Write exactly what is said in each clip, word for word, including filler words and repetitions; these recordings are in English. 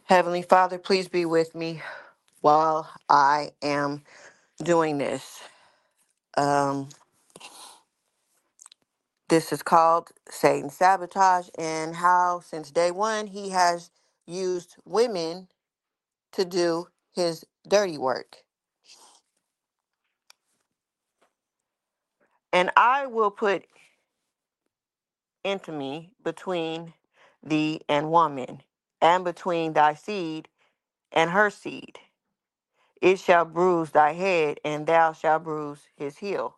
Heavenly Father, please be with me while I am doing this. Um, this is called Satan Sabotage, and how since day one he has used women to do his dirty work. And I will put enmity between thee and woman, and between thy seed and her seed. It shall bruise thy head, and thou shalt bruise his heel.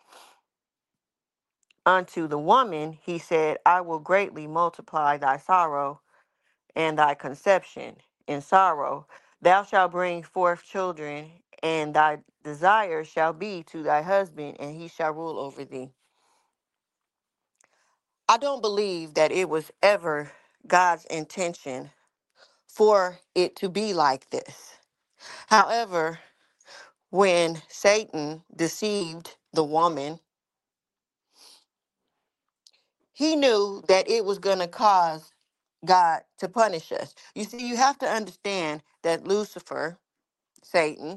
Unto the woman he said, I will greatly multiply thy sorrow and thy conception. In sorrow thou shalt bring forth children, and thy desire shall be to thy husband, and he shall rule over thee. I don't believe that it was ever God's intention for it to be like this. However, when Satan deceived the woman, he knew that it was going to cause God to punish us. You see, you have to understand that Lucifer, Satan,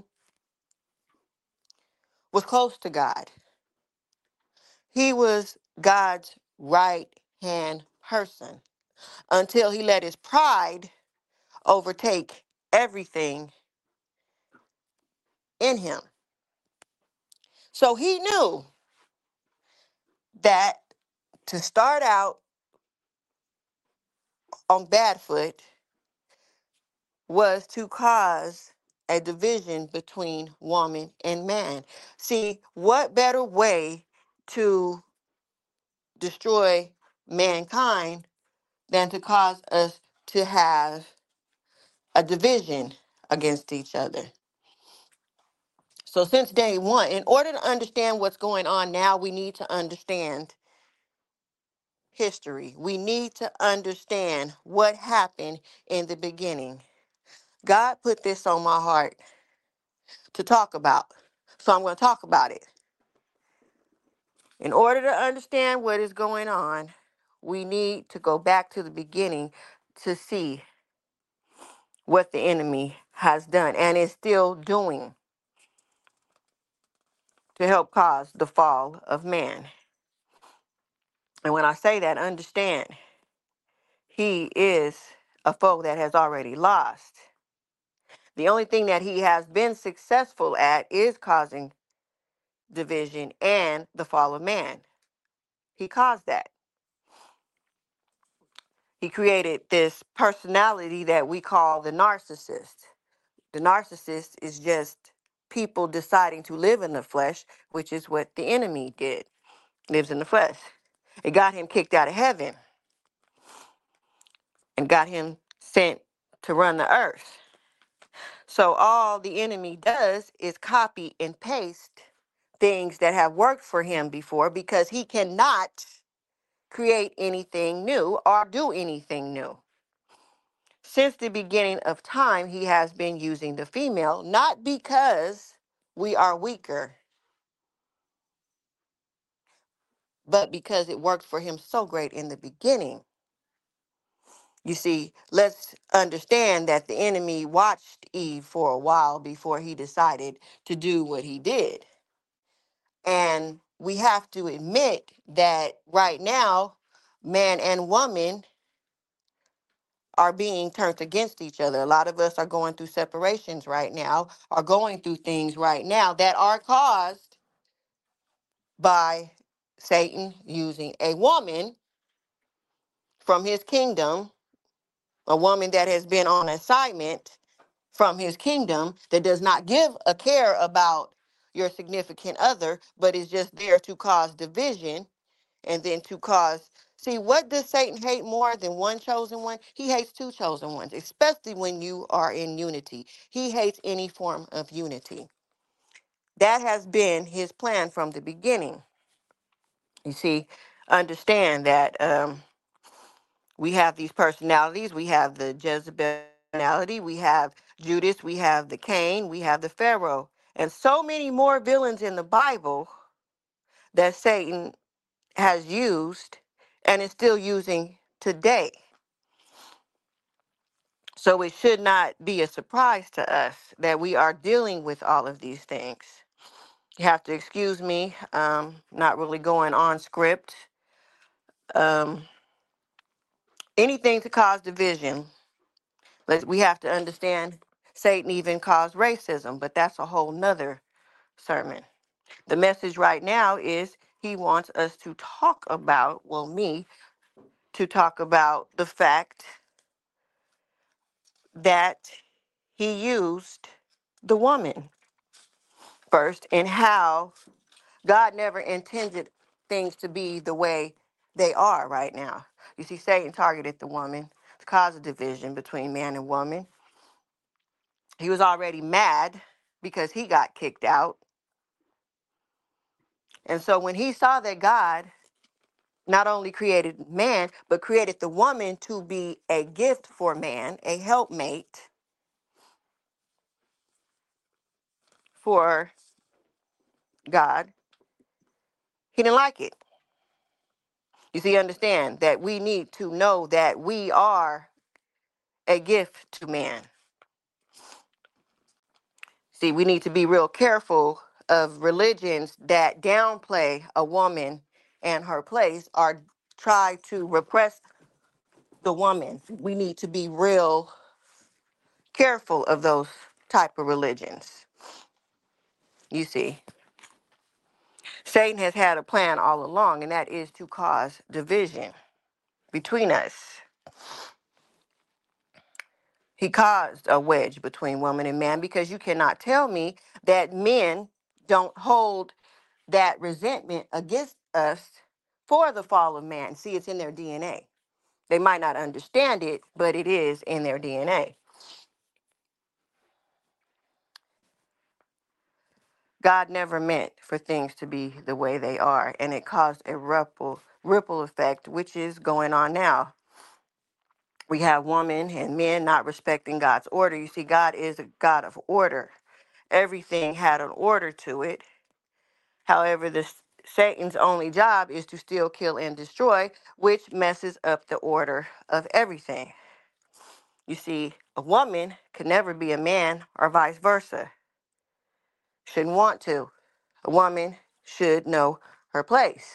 was close to God. He was God's right hand person until he let his pride overtake everything in him. So he knew that to start out on bad foot was to cause a division between woman and man. See, what better way to destroy mankind than to cause us to have a division against each other? So, since day one, in order to understand what's going on now, we need to understand history. We need to understand what happened in the beginning. God put this on my heart to talk about. So I'm going to talk about it. In order to understand what is going on, we need to go back to the beginning to see what the enemy has done and is still doing to help cause the fall of man. And when I say that, understand, he is a foe that has already lost. The only thing that he has been successful at is causing division and the fall of man. He caused that. He created this personality that we call the narcissist. The narcissist is just people deciding to live in the flesh, which is what the enemy did, lives in the flesh. It got him kicked out of heaven and got him sent to run the earth. So all the enemy does is copy and paste things that have worked for him before, because he cannot create anything new or do anything new. Since the beginning of time, he has been using the female, not because we are weaker, but because it worked for him so great in the beginning. You see, let's understand that the enemy watched Eve for a while before he decided to do what he did. And we have to admit that right now, man and woman are being turned against each other. A lot of us are going through separations right now, are going through things right now that are caused by Satan using a woman from his kingdom, a woman that has been on assignment from his kingdom, that does not give a care about your significant other, but is just there to cause division and then to cause. See, what does Satan hate more than one chosen one? He hates two chosen ones, especially when you are in unity. He hates any form of unity. That has been his plan from the beginning. You see, understand that um, we have these personalities. We have the Jezebel personality. We have Judas. We have the Cain. We have the Pharaoh. And so many more villains in the Bible that Satan has used and is still using today. So it should not be a surprise to us that we are dealing with all of these things. You have to excuse me, um, not really going on script. Um, anything to cause division. But we have to understand Satan even caused racism, but that's a whole nother sermon. The message right now is he wants us to talk about, well, me, to talk about the fact that he used the woman first and how God never intended things to be the way they are right now. You see, Satan targeted the woman to cause a division between man and woman. He was already mad because he got kicked out. And so when he saw that God not only created man, but created the woman to be a gift for man, a helpmate for God, he didn't like it. You see, understand that we need to know that we are a gift to man. See, we need to be real careful of religions that downplay a woman and her place or try to repress the woman. We need to be real careful of those type of religions. You see, Satan has had a plan all along, and that is to cause division between us. He caused a wedge between woman and man because you cannot tell me that men don't hold that resentment against us for the fall of man. See, it's in their D N A. They might not understand it, but it is in their D N A. God never meant for things to be the way they are, and it caused a ripple ripple effect, which is going on now. We have women and men not respecting God's order. You see, God is a God of order. Everything had an order to it. However, this Satan's only job is to steal, kill, and destroy, which messes up the order of everything. You see, a woman could never be a man or vice versa. Shouldn't want to. A woman should know her place.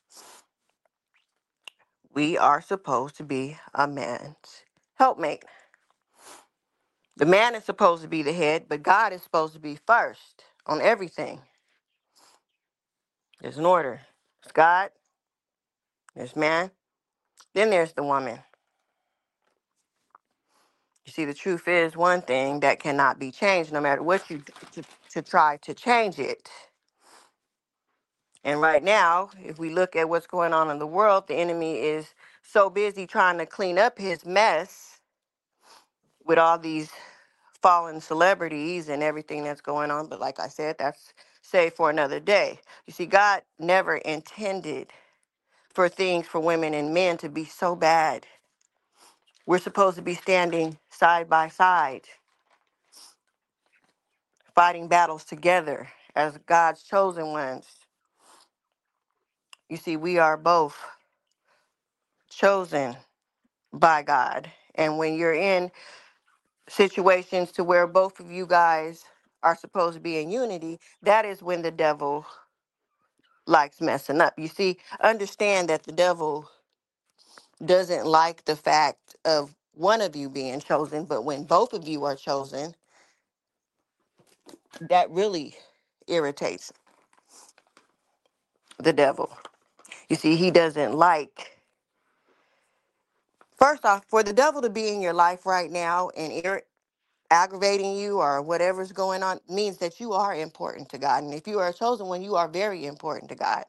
We are supposed to be a man's helpmate. The man is supposed to be the head, but God is supposed to be first on everything. There's an order. There's God, there's man, then there's the woman. You see, the truth is one thing that cannot be changed no matter what you do to, to try to change it. And right now, if we look at what's going on in the world, the enemy is so busy trying to clean up his mess with all these fallen celebrities and everything that's going on. But like I said, that's saved for another day. You see, God never intended for things for women and men to be so bad. We're supposed to be standing side by side, fighting battles together as God's chosen ones. You see, we are both chosen by God. And when you're in situations to where both of you guys are supposed to be in unity, that is when the devil likes messing up. You see, understand that the devil doesn't like the fact of one of you being chosen, but when both of you are chosen, that really irritates the devil. You see, he doesn't like, first off, for the devil to be in your life right now and ir- aggravating you or whatever's going on means that you are important to God. And if you are a chosen one, you are very important to God.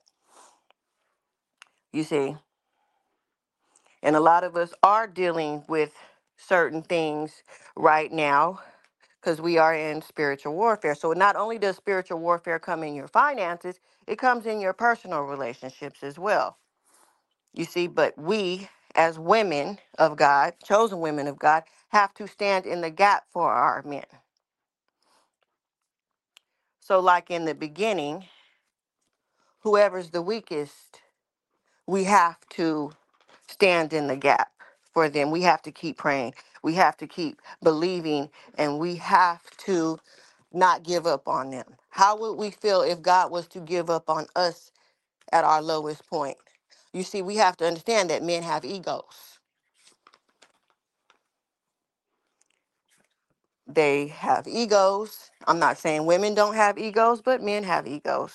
You see, and a lot of us are dealing with certain things right now because we are in spiritual warfare. So not only does spiritual warfare come in your finances, it comes in your personal relationships as well. You see, but we as women of God, chosen women of God, have to stand in the gap for our men. So like in the beginning, whoever's the weakest, we have to stand in the gap for them. We have to keep praying. We have to keep believing, and we have to not give up on them. How would we feel if God was to give up on us at our lowest point? You see, we have to understand that men have egos. They have egos. I'm not saying women don't have egos, but men have egos.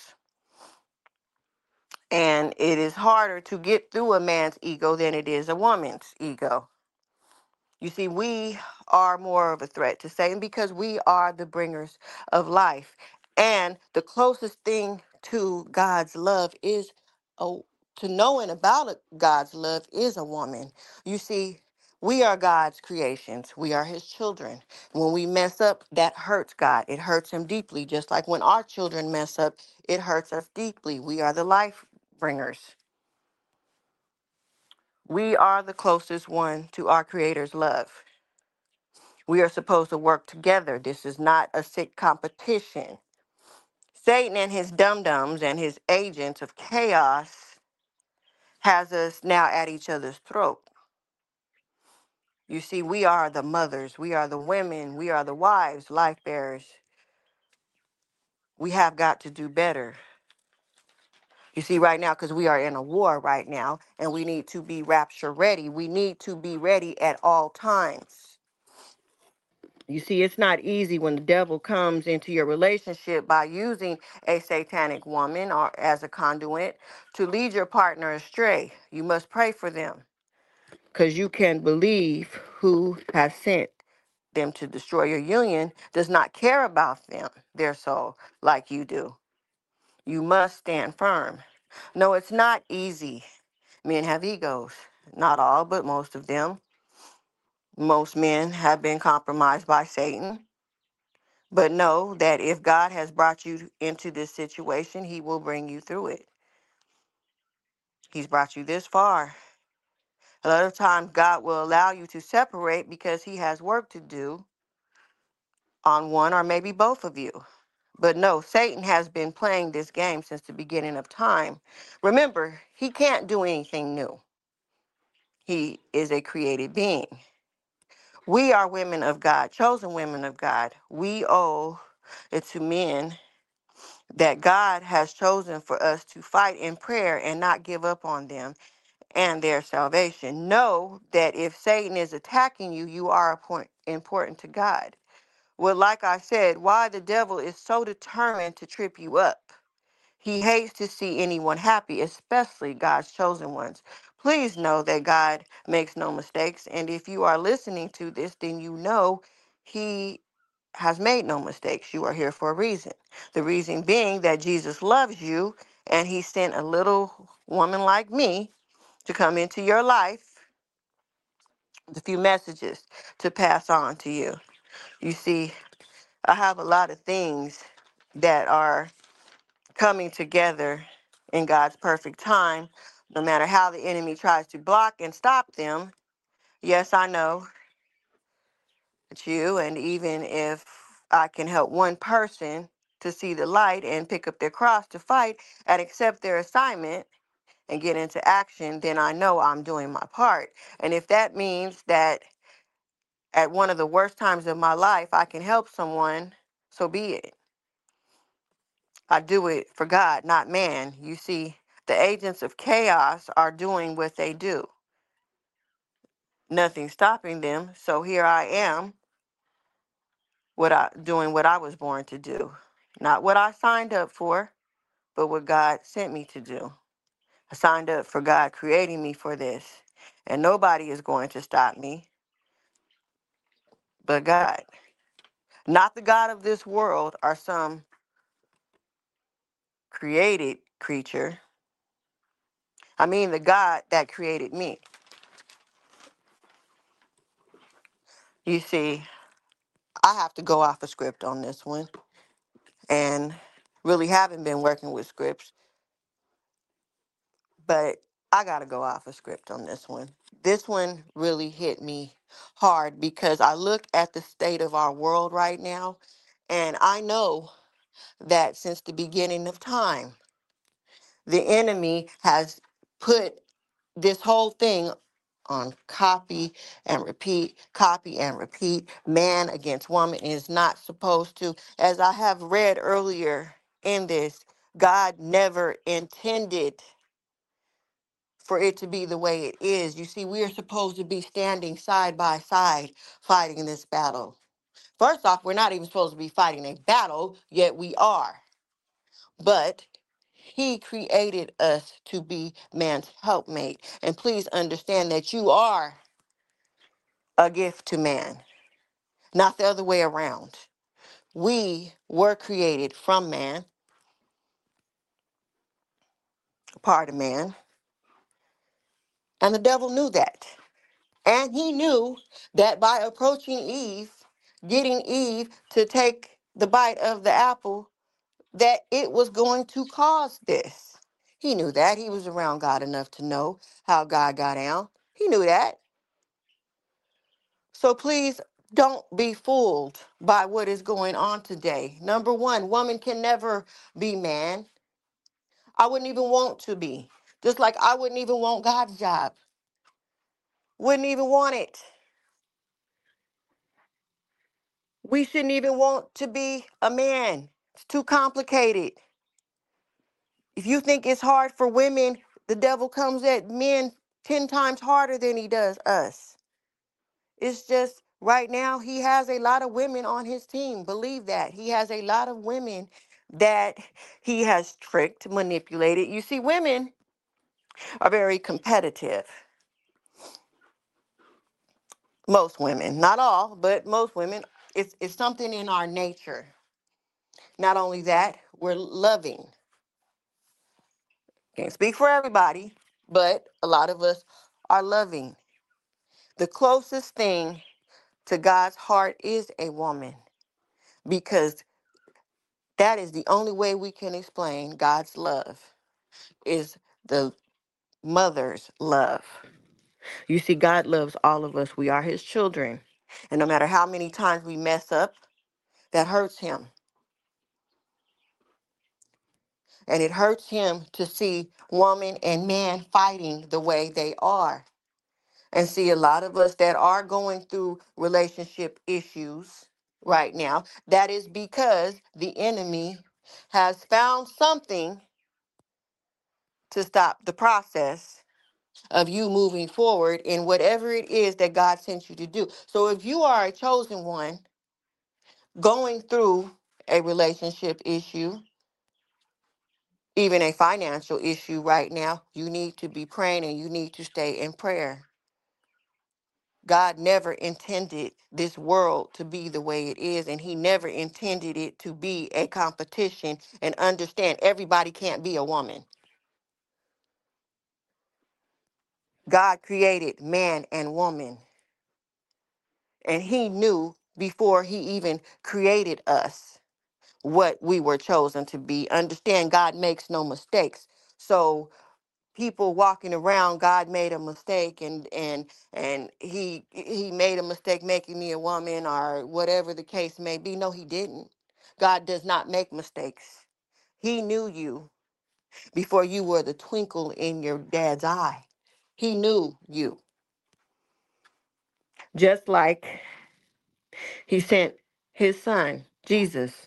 And it is harder to get through a man's ego than it is a woman's ego. You see, we are more of a threat to Satan because we are the bringers of life. And the closest thing to God's love is a, to knowing about a- God's love is a woman. You see, we are God's creations. We are his children. When we mess up, that hurts God. It hurts him deeply. Just like when our children mess up, it hurts us deeply. We are the life bringers. We are the closest one to our Creator's love. We are supposed to work together. This is not a sick competition. Satan and his dum-dums and his agents of chaos has us now at each other's throat. You see, we are the mothers, we are the women, we are the wives, life bearers. We have got to do better. You see, right now, because we are in a war right now, and we need to be rapture ready. We need to be ready at all times. You see, it's not easy when the devil comes into your relationship by using a satanic woman or as a conduit to lead your partner astray. You must pray for them because you can believe who has sent them to destroy your union does not care about them, their soul, like you do. You must stand firm. No, it's not easy. Men have egos. Not all, but most of them. Most men have been compromised by Satan. But know that if God has brought you into this situation, he will bring you through it. He's brought you this far. A lot of times God will allow you to separate because he has work to do on one or maybe both of you. But no, Satan has been playing this game since the beginning of time. Remember, he can't do anything new. He is a created being. We are women of God, chosen women of God. We owe it to men that God has chosen for us to fight in prayer and not give up on them and their salvation. Know that if Satan is attacking you, you are appo- important to God. Well, like I said, why the devil is so determined to trip you up. He hates to see anyone happy, especially God's chosen ones. Please know that God makes no mistakes. And if you are listening to this, then you know he has made no mistakes. You are here for a reason. The reason being that Jesus loves you and he sent a little woman like me to come into your life with a few messages to pass on to you. You see, I have a lot of things that are coming together in God's perfect time, no matter how the enemy tries to block and stop them. Yes, I know it's you, and even if I can help one person to see the light and pick up their cross to fight and accept their assignment and get into action, then I know I'm doing my part. And if that means that at one of the worst times of my life I can help someone, so be it. I do it for God, not man. You see, the agents of chaos are doing what they do. Nothing stopping them. So here I am, what I doing what I was born to do. Not what I signed up for, but what God sent me to do. I signed up for God creating me for this. And nobody is going to stop me but God. Not the God of this world or some created creature. I mean the God that created me. You see, I have to go off a script on this one and really haven't been working with scripts, but I got to go off a script on this one. This one really hit me hard because I look at the state of our world right now, and I know that since the beginning of time, the enemy has put this whole thing on copy and repeat, copy and repeat. Man against woman is not supposed to. As I have read earlier in this, God never intended for it to be the way it is. You see, we are supposed to be standing side by side fighting this battle. First off, we're not even supposed to be fighting a battle, yet we are. But he created us to be man's helpmate. And please understand that you are a gift to man, not the other way around. We were created from man, a part of man, and the devil knew that. And he knew that by approaching Eve, getting Eve to take the bite of the apple, that it was going to cause this. He knew that. He was around God enough to know how God got down. He knew that. So please don't be fooled by what is going on today. Number one, woman can never be man. I wouldn't even want to be. Just like I wouldn't even want God's job. Wouldn't even want it. We shouldn't even want to be a man. It's too complicated. If you think it's hard for women, the devil comes at men ten times harder than he does us. It's just right now he has a lot of women on his team. Believe that. He has a lot of women that he has tricked, manipulated. You see, women are very competitive. Most women, not all, but most women. It's, it's something in our nature. Not only that, we're loving. Can't speak for everybody, but a lot of us are loving. The closest thing to God's heart is a woman, because that is the only way we can explain God's love, is the mother's love. You see, God loves all of us. We are his children. And no matter how many times we mess up, that hurts him. And it hurts him to see woman and man fighting the way they are. And see, a lot of us that are going through relationship issues right now, that is because the enemy has found something to stop the process of you moving forward in whatever it is that God sent you to do. So if you are a chosen one going through a relationship issue, even a financial issue right now, you need to be praying and you need to stay in prayer. God never intended this world to be the way it is, and he never intended it to be a competition. And understand, everybody can't be a woman. God created man and woman, and he knew before he even created us what we were chosen to be. Understand, God makes no mistakes. So people walking around, God made a mistake, and and and he he made a mistake making me a woman, or whatever the case may be. No, he didn't. God does not make mistakes. He knew you before you were the twinkle in your dad's eye. He knew you. Just like he sent his son, Jesus,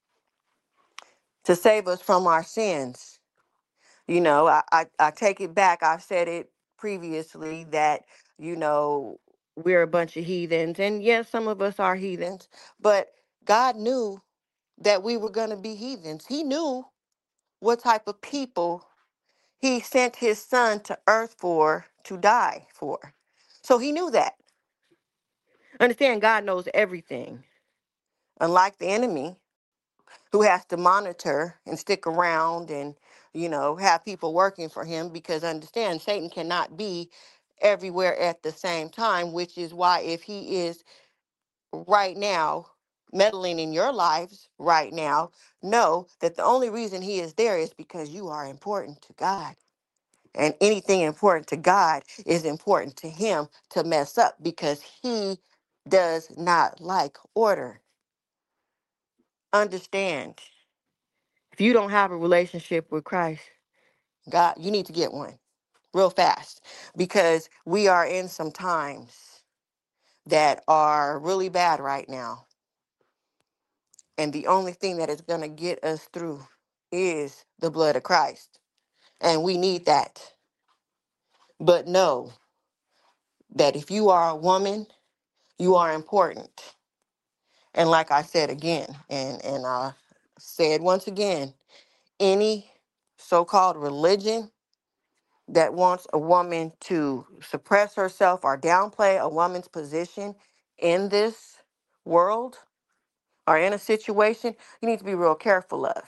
to save us from our sins. You know, I, I, I take it back. I've said it previously that, you know, we're a bunch of heathens. And yes, some of us are heathens, but God knew that we were going to be heathens. He knew what type of people he sent his son to earth for, to die for. So he knew that. Understand, God knows everything. Unlike the enemy, who has to monitor and stick around and, you know, have people working for him, because understand, Satan cannot be everywhere at the same time, which is why if he is right now meddling in your lives right now, know that the only reason he is there is because you are important to God. And anything important to God is important to him to mess up, because he does not like order. Understand, if you don't have a relationship with Christ, God, you need to get one. real fast, because we are in some times that are really bad right now. And the only thing that is going to get us through is the blood of Christ. And we need that. But know that if you are a woman, you are important. And like I said again, and, and I said once again, any so-called religion that wants a woman to suppress herself or downplay a woman's position in this world or in a situation, you need to be real careful of,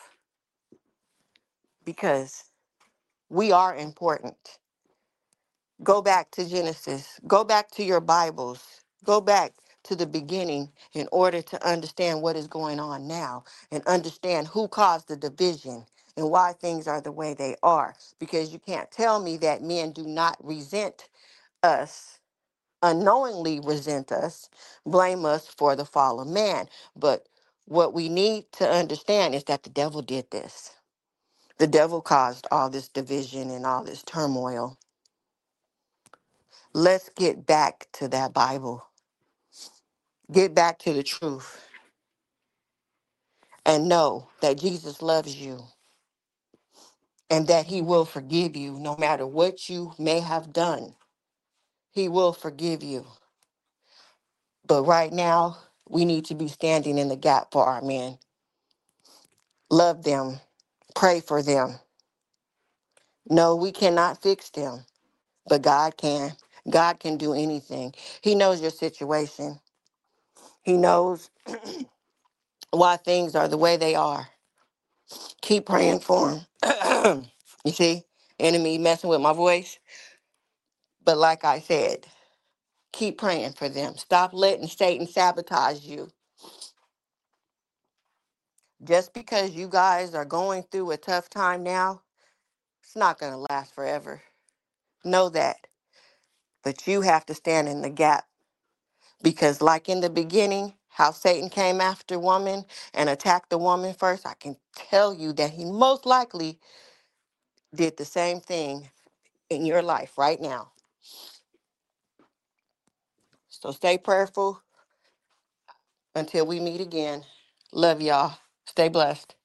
because we are important. Go back to Genesis. Go back to your Bibles. Go back to the beginning in order to understand what is going on now and understand who caused the division and why things are the way they are. Because you can't tell me that men do not resent us, unknowingly resent us, blame us for the fall of man. But what we need to understand is that the devil did this. The devil caused all this division and all this turmoil. Let's get back to that Bible. Get back to the truth and know that Jesus loves you and that he will forgive you no matter what you may have done. He will forgive you. But right now, we need to be standing in the gap for our men. Love them. Pray for them. No, we cannot fix them, but God can. God can do anything. He knows your situation. He knows why things are the way they are. Keep praying for him. You see, enemy messing with my voice. But like I said, keep praying for them. Stop letting Satan sabotage you. Just because you guys are going through a tough time now, it's not going to last forever. Know that. But you have to stand in the gap. Because like in the beginning, how Satan came after woman and attacked the woman first, I can tell you that he most likely did the same thing in your life right now. So stay prayerful until we meet again. Love y'all. Stay blessed.